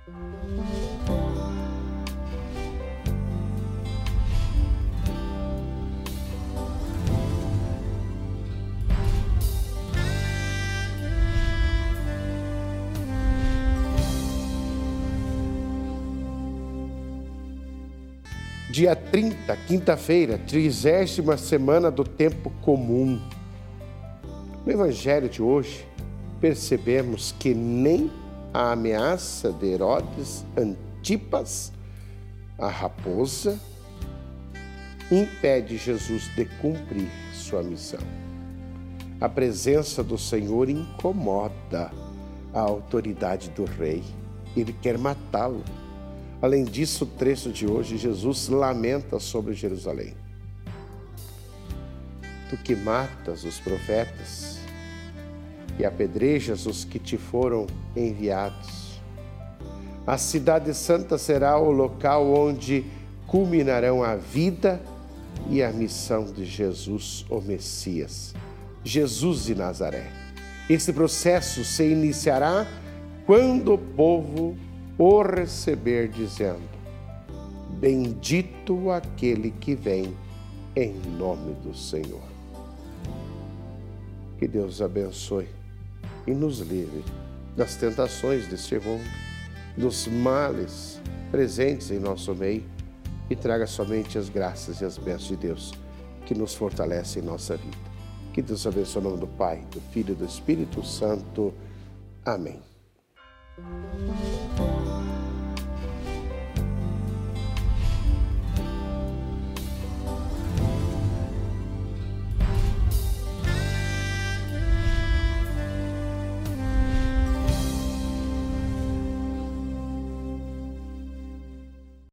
Dia 30, quinta-feira, 30ª semana do tempo comum. No Evangelho de hoje, percebemos que nem a ameaça de Herodes Antipas, a raposa, impede Jesus de cumprir sua missão. A presença do Senhor incomoda a autoridade do rei. Ele quer matá-lo. Além disso, o trecho de hoje, Jesus lamenta sobre Jerusalém. Tu que matas os profetas e apedrejas os que te foram enviados. A cidade santa será o local onde culminarão a vida e a missão de Jesus, o Messias, Jesus de Nazaré. Esse processo se iniciará quando o povo o receber, dizendo: bendito aquele que vem em nome do Senhor. Que Deus abençoe e nos livre das tentações deste mundo, dos males presentes em nosso meio, e traga somente as graças e as bênçãos de Deus que nos fortalecem em nossa vida. Que Deus abençoe o nome do Pai, do Filho e do Espírito Santo. Amém.